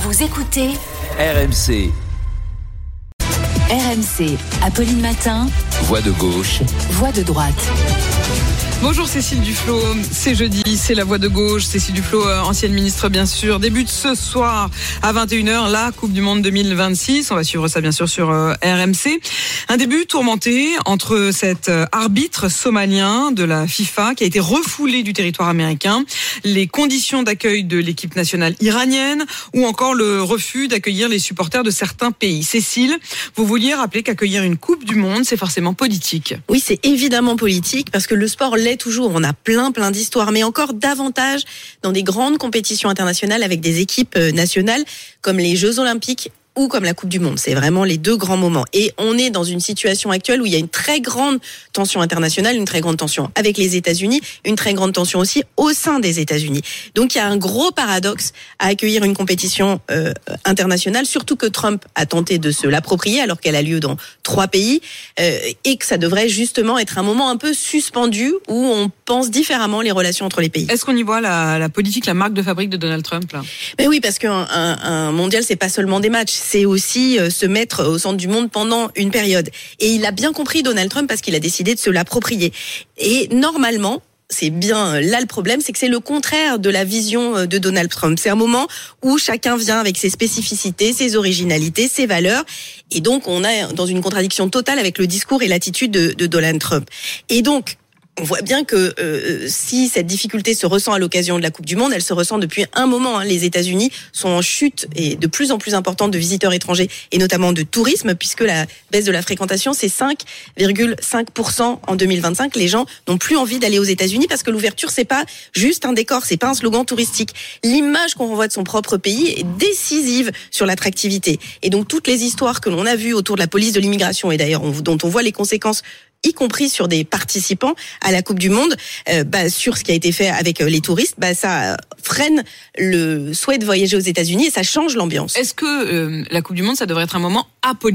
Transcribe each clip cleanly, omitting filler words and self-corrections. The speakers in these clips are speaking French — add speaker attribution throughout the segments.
Speaker 1: Vous écoutez
Speaker 2: RMC.
Speaker 1: RMC, Apolline Matin.
Speaker 2: Voix de gauche.
Speaker 1: Voix de droite.
Speaker 3: Bonjour Cécile Duflot, c'est jeudi, c'est la Voix de gauche. Cécile Duflot, ancienne ministre bien sûr, débute ce soir à 21h la Coupe du Monde 2026. On va suivre ça bien sûr sur RMC. Un début tourmenté entre cet arbitre somalien de la FIFA qui a été refoulé du territoire américain, les conditions d'accueil de l'équipe nationale iranienne ou encore le refus d'accueillir les supporters de certains pays. Cécile, vous vouliez rappeler qu'accueillir une Coupe du Monde, c'est forcément politique.
Speaker 4: Oui, c'est évidemment politique parce que le sport l'est toujours. On a plein d'histoires, mais encore davantage dans des grandes compétitions internationales avec des équipes nationales comme les Jeux Olympiques ou comme la Coupe du Monde. C'est vraiment les deux grands moments. Et on est dans une situation actuelle où il y a une très grande tension internationale, une très grande tension avec les États-Unis, une très grande tension aussi au sein des États-Unis. Donc il y a un gros paradoxe à accueillir une compétition internationale, surtout que Trump a tenté de se l'approprier alors qu'elle a lieu dans 3 pays et que ça devrait justement être un moment un peu suspendu où on pense différemment les relations entre les pays.
Speaker 3: Est-ce qu'on y voit la politique, la marque de fabrique de Donald Trump là ?
Speaker 4: Mais oui, parce qu'un mondial, c'est pas seulement des matchs, c'est aussi se mettre au centre du monde pendant une période. Et il a bien compris, Donald Trump, parce qu'il a décidé de se l'approprier. Et normalement, c'est bien là le problème, c'est que c'est le contraire de la vision de Donald Trump. C'est un moment où chacun vient avec ses spécificités, ses originalités, ses valeurs. Et donc, on est dans une contradiction totale avec le discours et l'attitude de Donald Trump. Et donc, on voit bien que si cette difficulté se ressent à l'occasion de la Coupe du Monde, elle se ressent depuis un moment. Les États-Unis sont en chute et de plus en plus importante de visiteurs étrangers et notamment de tourisme, puisque la baisse de la fréquentation, c'est 5,5% en 2025. Les gens n'ont plus envie d'aller aux États-Unis parce que l'ouverture, c'est pas juste un décor, c'est pas un slogan touristique. L'image qu'on renvoie de son propre pays est décisive sur l'attractivité. Et donc toutes les histoires que l'on a vues autour de la police de l'immigration et d'ailleurs dont on voit les conséquences, y compris sur des participants à la Coupe du Monde, sur ce qui a été fait avec les touristes, ça freine le souhait de voyager aux États-Unis et ça change l'ambiance.
Speaker 3: Est-ce que la Coupe du Monde, ça devrait être un moment apolitique ?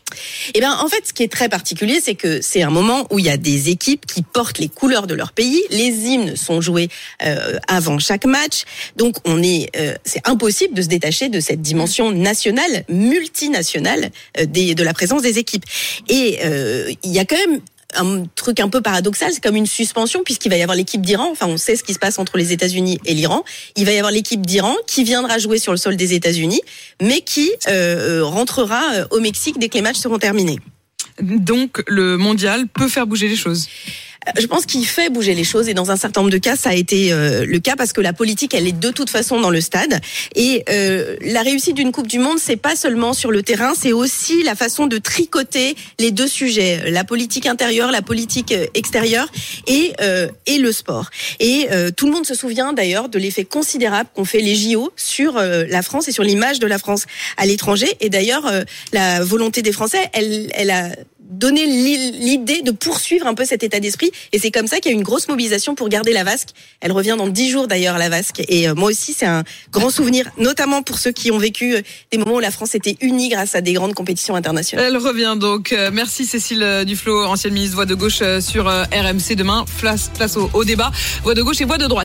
Speaker 4: En fait, ce qui est très particulier, c'est que c'est un moment où il y a des équipes qui portent les couleurs de leur pays. Les hymnes sont joués avant chaque match. Donc, c'est impossible de se détacher de cette dimension nationale, multinationale de la présence des équipes. Et il y a quand même un truc un peu paradoxal, c'est comme une suspension puisqu'il va y avoir l'équipe d'Iran, on sait ce qui se passe entre les États-Unis et l'Iran, il va y avoir l'équipe d'Iran qui viendra jouer sur le sol des États-Unis, mais qui rentrera au Mexique dès que les matchs seront terminés.
Speaker 3: Donc le mondial peut faire bouger les choses.
Speaker 4: Je pense qu'il fait bouger les choses et dans un certain nombre de cas, ça a été le cas parce que la politique, elle est de toute façon dans le stade. Et la réussite d'une Coupe du Monde, c'est pas seulement sur le terrain, c'est aussi la façon de tricoter les deux sujets, la politique intérieure, la politique extérieure et le sport. Et tout le monde se souvient d'ailleurs de l'effet considérable qu'ont fait les JO sur la France et sur l'image de la France à l'étranger. Et d'ailleurs, la volonté des Français, elle a donner l'idée de poursuivre un peu cet état d'esprit. Et c'est comme ça qu'il y a une grosse mobilisation pour garder la vasque. Elle revient dans 10 jours d'ailleurs, la vasque. Et moi aussi, c'est un grand souvenir, notamment pour ceux qui ont vécu des moments où la France était unie grâce à des grandes compétitions internationales.
Speaker 3: Elle revient donc. Merci Cécile Duflot, ancienne ministre Voix de gauche sur RMC. Demain, place au débat. Voix de gauche et Voix de droite.